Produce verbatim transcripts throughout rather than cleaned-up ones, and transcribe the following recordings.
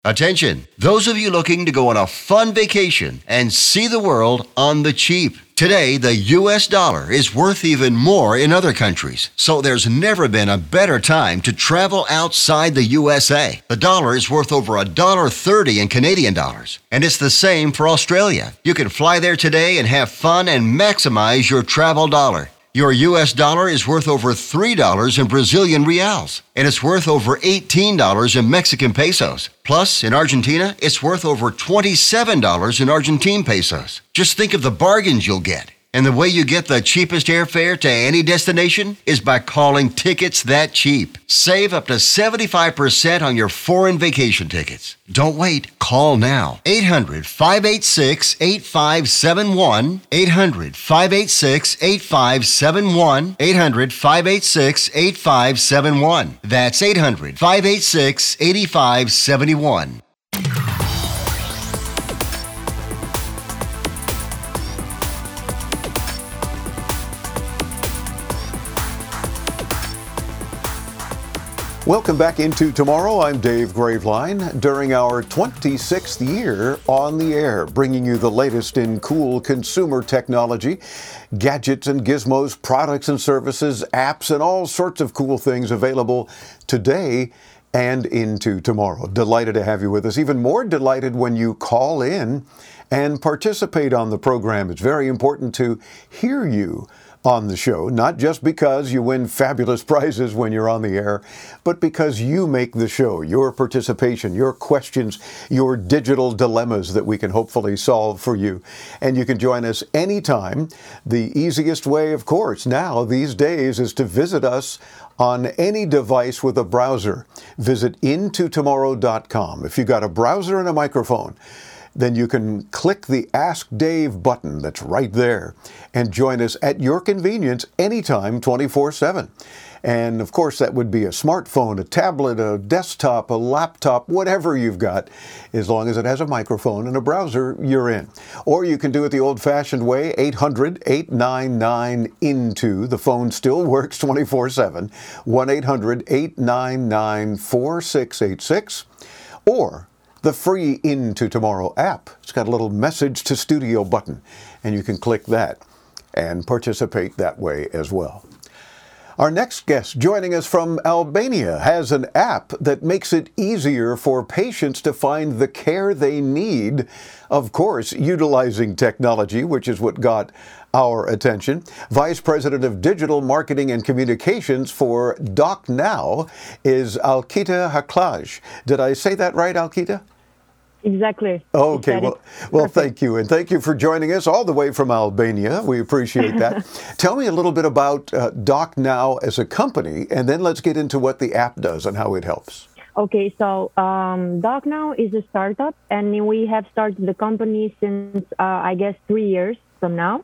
Attention, those of you looking to go on a fun vacation and see the world on the cheap. Today, the U S dollar is worth even more in other countries, so there's never been a better time to travel outside the U S A. The dollar is worth over one dollar thirty in Canadian dollars, and it's the same for Australia. You can fly there today and have fun and maximize your travel dollar. Your U S dollar is worth over three dollars in Brazilian reals, and it's worth over eighteen dollars in Mexican pesos. Plus, in Argentina, it's worth over twenty-seven dollars in Argentine pesos. Just think of the bargains you'll get. And the way you get the cheapest airfare to any destination is by calling Tickets That Cheap. Save up to seventy-five percent on your foreign vacation tickets. Don't wait. Call now. eight hundred, five eight six, eight five seven one. eight hundred, five eight six, eight five seven one. eight hundred, five eight six, eight five seven one. That's eight hundred, five eight six, eight five seven one. Welcome back into Tomorrow. I'm Dave Graveline. During our twenty-sixth year on the air, bringing you the latest in cool consumer technology, gadgets and gizmos, products and services, apps, and all sorts of cool things available today and into tomorrow. Delighted to have you with us. Even more delighted when you call in and participate on the program. It's very important to hear you on the show, not just because you win fabulous prizes when you're on the air, but because you make the show. Your participation, your questions, your digital dilemmas that we can hopefully solve for you. And you can join us anytime. The easiest way, of course, now these days is to visit us on any device with a browser. Visit into tomorrow dot com. If you've got a browser and a microphone, then you can click the Ask Dave button that's right there and join us at your convenience anytime, twenty-four seven. And of course, that would be a smartphone, a tablet, a desktop, a laptop, whatever you've got. As long as it has a microphone and a browser, you're in. Or you can do it the old-fashioned way, eight hundred, eight nine nine, INTO. The phone still works twenty-four seven, one eight hundred, eight nine nine, four six eight six. Or the free Into Tomorrow app. It's got a little message to studio button, and you can click that and participate that way as well. Our next guest, joining us from Albania, has an app that makes it easier for patients to find the care they need, of course, utilizing technology, which is what got our attention. Vice President of Digital Marketing and Communications for DocNow is Alkita Haklaj. Did I say that right, Alkita? Exactly. Okay, well, well, thank you. And thank you for joining us all the way from Albania. We appreciate that. Tell me a little bit about uh, DocNow as a company, and then let's get into what the app does and how it helps. Okay, so um, DocNow is a startup, and we have started the company since, uh, I guess, three years from now.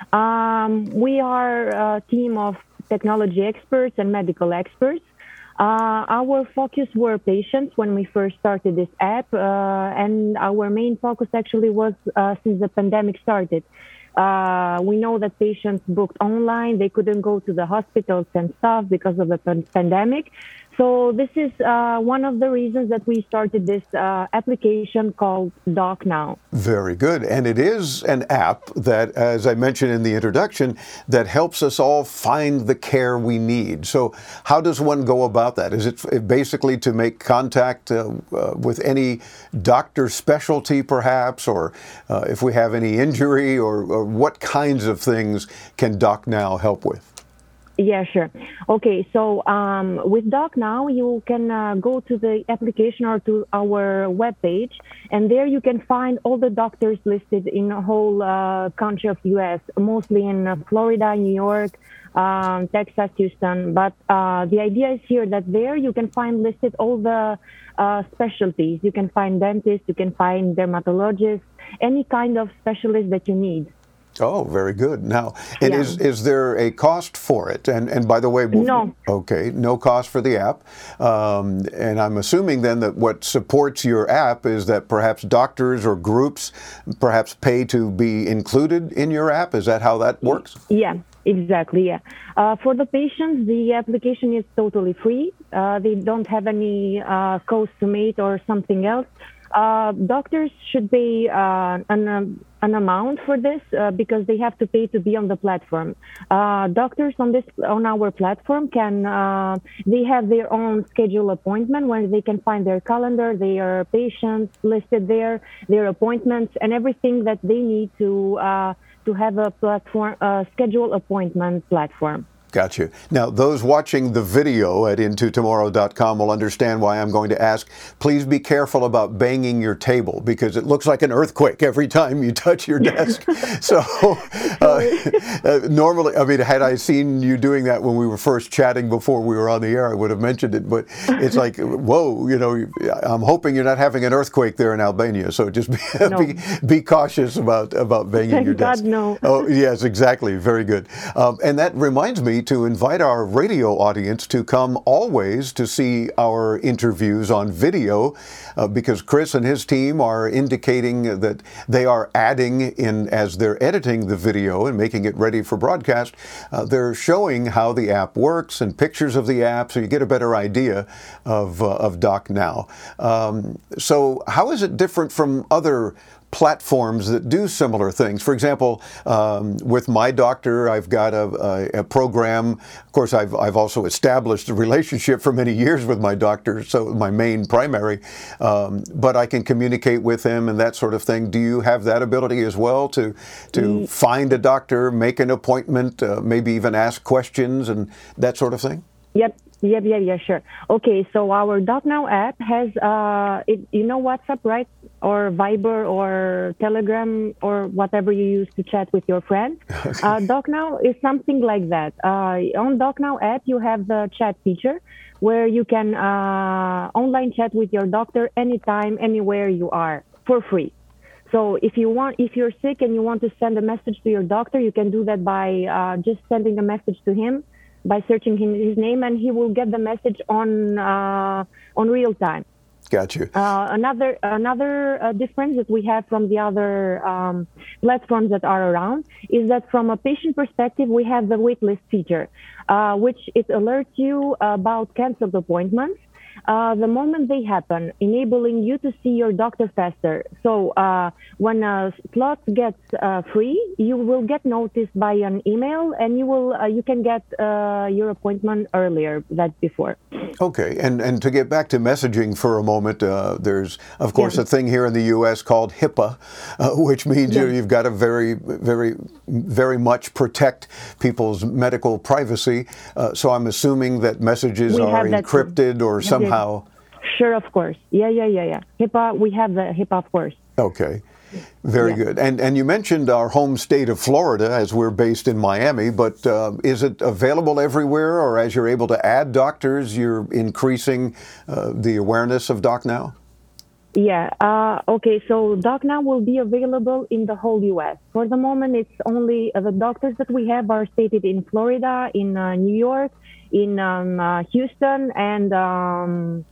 Um, we are a team of technology experts and medical experts. Uh, our focus were patients when we first started this app, uh, and our main focus actually was uh, since the pandemic started. Uh, we know that patients booked online, they couldn't go to the hospitals and stuff because of the pan- pandemic. So this is uh, one of the reasons that we started this uh, application called DocNow. Very good. And it is an app that, as I mentioned in the introduction, that helps us all find the care we need. So how does one go about that? Is it basically to make contact uh, uh, with any doctor specialty, perhaps, or uh, if we have any injury, or, or what kinds of things can DocNow help with? Yeah, sure. Okay, so um, with DocNow, you can uh, go to the application or to our webpage, and there you can find all the doctors listed in the whole uh, country of U S, mostly in uh, Florida, New York, um, Texas, Houston. But uh, the idea is here that there you can find listed all the uh, specialties. You can find dentists, you can find dermatologists, any kind of specialist that you need. Oh, very good. Now, and Yeah. is is there a cost for it? And and by the way, No. okay, no cost for the app. Um, and I'm assuming then that what supports your app is that perhaps doctors or groups perhaps pay to be included in your app. Is that how that works? Yeah, exactly. Yeah. Uh, for the patients, the application is totally free. Uh, they don't have any uh, cost to meet or something else. Uh, doctors should pay uh, an, um, an amount for this uh, because they have to pay to be on the platform. Uh, doctors on this on our platform can uh, they have their own schedule appointment where they can find their calendar, their patients listed there, their appointments, and everything that they need to uh, to have a platform uh, schedule appointment platform. Gotcha. Now, those watching the video at into tomorrow dot com will understand why I'm going to ask. Please be careful about banging your table because it looks like an earthquake every time you touch your desk. So, uh, uh, normally, I mean, had I seen you doing that when we were first chatting before we were on the air, I would have mentioned it. But it's like, whoa, you know, I'm hoping you're not having an earthquake there in Albania. So just be No. be, be cautious about about banging Thank your God, desk. no. Oh, yes, exactly. Very good. Um, and that reminds me to invite our radio audience to come always to see our interviews on video uh, because Chris and his team are indicating that they are adding in as they're editing the video and making it ready for broadcast. Uh, they're showing how the app works and pictures of the app so you get a better idea of, uh, of DocNow. Um, so how is it different from other platforms that do similar things? For example, um, with my doctor, I've got a, a, a program. Of course, I've, I've also established a relationship for many years with my doctor, so my main primary, um, but I can communicate with him and that sort of thing. Do you have that ability as well to, to find a doctor, make an appointment, uh, maybe even ask questions and that sort of thing? Yep. Yep, yeah, yeah, sure. Okay, so our DocNow app has, uh, it, you know WhatsApp, right? Or Viber or Telegram or whatever you use to chat with your friends. Uh, DocNow is something like that. Uh, on DocNow app, you have the chat feature where you can uh, online chat with your doctor anytime, anywhere you are for free. So if you want, if you're sick and you want to send a message to your doctor, you can do that by uh, just sending a message to him, by searching his name, and he will get the message on uh, on real time. Gotcha. Uh, another another uh, difference that we have from the other um, platforms that are around is that from a patient perspective, we have the waitlist feature, uh, which it alerts you about canceled appointments uh, the moment they happen, enabling you to see your doctor faster. So uh, when a slot gets uh, free, you will get noticed by an email, and you will uh, you can get uh, your appointment earlier than before. Okay, and, and to get back to messaging for a moment, uh, there's, of course, Yeah. a thing here in the U S called HIPAA, uh, which means you, Yeah. you've got to very, very, very much protect people's medical privacy. Uh, so I'm assuming that messages We are have that too. encrypted or Yeah. somehow... Sure, of course. Yeah, yeah, yeah, yeah. HIPAA, we have the HIPAA, of course. Okay. Very Yeah. good. And and you mentioned our home state of Florida, as we're based in Miami, but uh, is it available everywhere, or as you're able to add doctors, you're increasing uh, the awareness of DocNow? Yeah. Uh, okay. So DocNow will be available in the whole U S. For the moment, it's only uh, the doctors that we have are stated in Florida, in uh, New York, in um, uh, Houston, and um,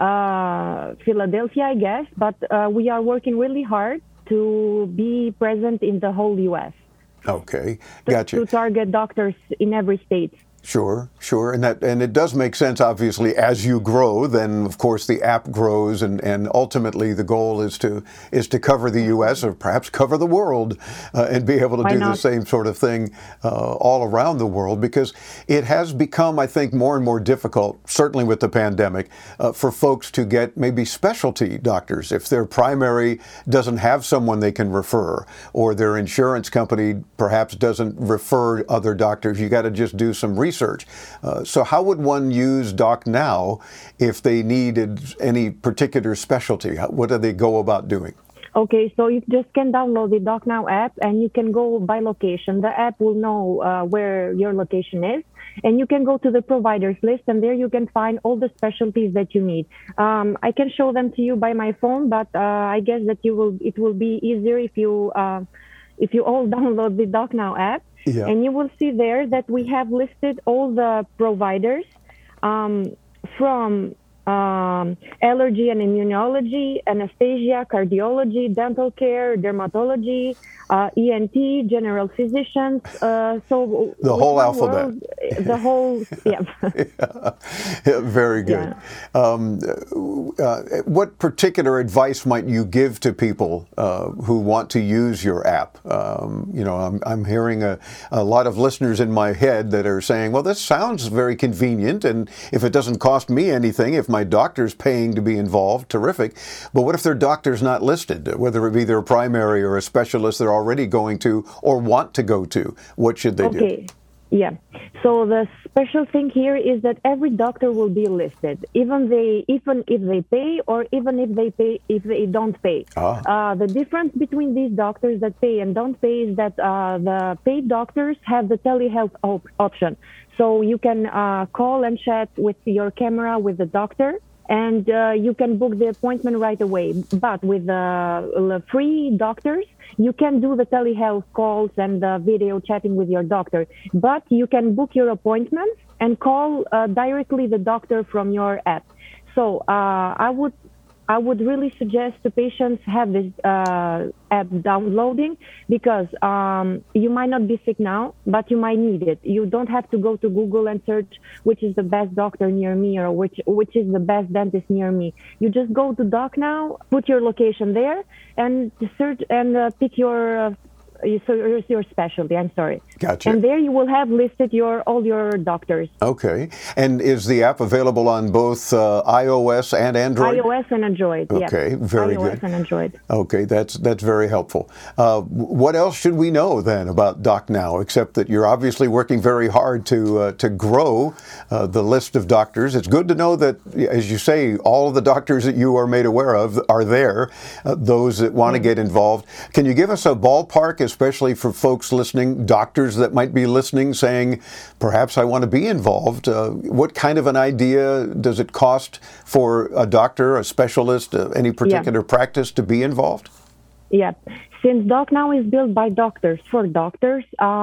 uh, Philadelphia, I guess. But uh, we are working really hard to be present in the whole U S. Okay, to, gotcha. to target doctors in every state. Sure, sure, and that and it does make sense. Obviously, as you grow, then of course the app grows, and, and ultimately the goal is to is to cover the U S or perhaps cover the world, uh, and be able to Why do not? the same sort of thing uh, all around the world, because it has become, I think, more and more difficult, certainly with the pandemic, uh, for folks to get maybe specialty doctors if their primary doesn't have someone they can refer, or their insurance company perhaps doesn't refer other doctors. You got to just do some research. Uh, so how would one use DocNow if they needed any particular specialty? How, what do they go about doing? Okay, so you just can download the DocNow app, and you can go by location. The app will know uh, where your location is, and you can go to the providers list, and there you can find all the specialties that you need. Um, I can show them to you by my phone, but uh, I guess that you will. It will be easier if you uh, if you all download the DocNow app, Yeah. and you will see there that we have listed all the providers um, from um, allergy and immunology, anesthesia, cardiology, dental care, dermatology, uh, E N T, general physicians. Uh, so The with whole one alphabet. word, the whole, yeah. Yeah, very good. Um, uh, what particular advice might you give to people uh, who want to use your app? Um, you know, I'm, I'm hearing a, a lot of listeners in my head that are saying, well, this sounds very convenient, and if it doesn't cost me anything, if my doctor's paying to be involved, terrific. But what if their doctor's not listed, whether it be their primary or a specialist they're already going to or want to go to? What should they Okay. do? Okay. Yeah. So the special thing here is that every doctor will be listed, even they, even if they pay, or even if they pay, if they don't pay. Ah. Uh, the difference between these doctors that pay and don't pay is that uh, the paid doctors have the telehealth op- option, so you can uh, call and chat with your camera with the doctor, and uh, you can book the appointment right away. But with the uh, free doctors, you can do the telehealth calls and the video chatting with your doctor, but you can book your appointments and call uh, directly the doctor from your app. So uh, I would I would really suggest to patients have this uh, app downloading, because um, you might not be sick now, but you might need it. You don't have to go to Google and search which is the best doctor near me, or which which is the best dentist near me. You just go to DocNow, put your location there, and search and uh, pick your uh, your, your specialty. I'm sorry. Gotcha. And there you will have listed your all your doctors. Okay. And is the app available on both uh, iOS and Android? iOS and Android. Okay, yeah. very iOS good. and Android. Okay, that's that's very helpful. Uh, what else should we know then about DocNow, except that you're obviously working very hard to uh, to grow uh, the list of doctors? It's good to know that, as you say, all of the doctors that you are made aware of are there, uh, those that want to get involved. Can you give us a ballpark, especially for folks listening, doctors that might be listening saying, perhaps I want to be involved? Uh, what kind of an idea does it cost for a doctor, a specialist, uh, any particular yeah. practice to be involved? Yeah. Since DocNow is built by doctors for doctors,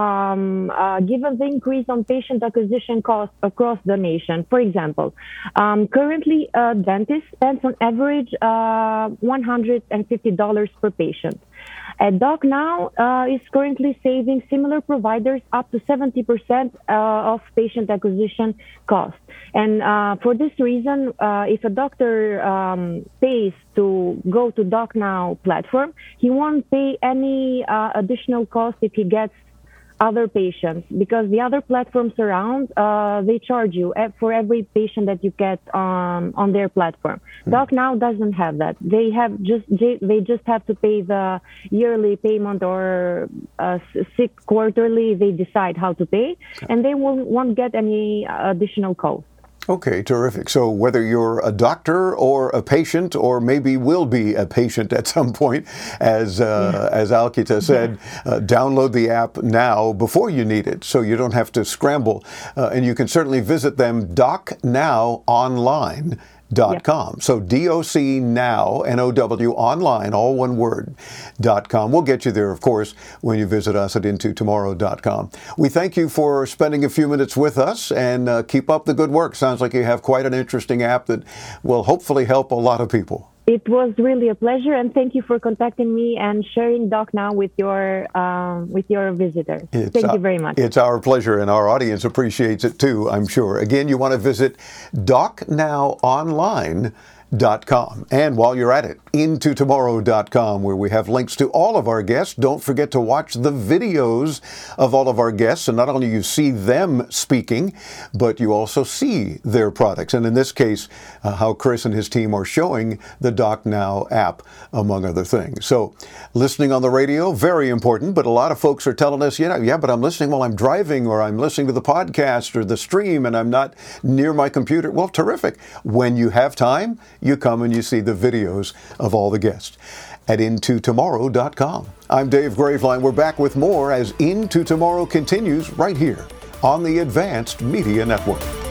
um, uh, given the increase on patient acquisition costs across the nation, for example, um, currently a dentist spends on average uh, one hundred fifty dollars per patient. At DocNow uh, is currently saving similar providers up to seventy percent uh, of patient acquisition costs. And uh, for this reason, uh, if a doctor um, pays to go to DocNow platform, he won't pay any uh, additional cost if he gets other patients, because the other platforms around, uh, they charge you for every patient that you get um, on their platform. Mm. DocNow doesn't have that. They have just they just have to pay the yearly payment, or uh, sick quarterly. They decide how to pay, okay. and they won't, won't get any additional cost. Okay, terrific. So whether you're a doctor or a patient, or maybe will be a patient at some point, as uh, yeah. as Alkita said, yeah. uh, download the app now before you need it, so you don't have to scramble. Uh, and you can certainly visit them, doc now online dot com. Yep. So D O C now, N O W, online, all one word, dot com. We'll get you there, of course, when you visit us at into tomorrow dot com. We thank you for spending a few minutes with us, and uh, keep up the good work. Sounds like you have quite an interesting app that will hopefully help a lot of people. It was really a pleasure, and thank you for contacting me and sharing DocNow with your um, with your visitors. It's thank our, you very much. It's our pleasure, and our audience appreciates it too, I'm sure. Again, you want to visit doc now online dot com. And while you're at it, into tomorrow dot com, where we have links to all of our guests. Don't forget to watch the videos of all of our guests, and not only you see them speaking, but you also see their products. And in this case, uh, how Chris and his team are showing the DocNow app, among other things. So listening on the radio, very important, but a lot of folks are telling us, you know, yeah, but I'm listening while I'm driving, or I'm listening to the podcast or the stream, and I'm not near my computer. Well, terrific. When you have time, you come and you see the videos of all the guests at into tomorrow dot com. I'm Dave Graveline. We're back with more as Into Tomorrow continues right here on the Advanced Media Network.